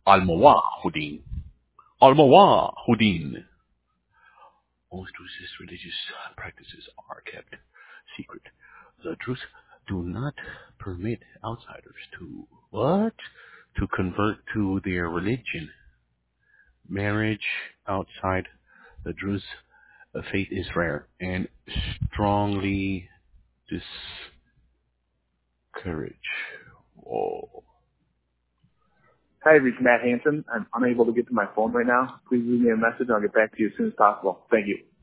Al-Muwahhidin. Al-Muwahhidin. Most Druze religious practices are kept secret. The Druze do not permit outsiders to what? To convert to their religion. Marriage outside the Druze faith is rare and strongly discouraged. Whoa. Hi, you've reached Matt Hansen. I'm unable to get to my phone right now. Please leave me a message and I'll get back to you as soon as possible. Thank you.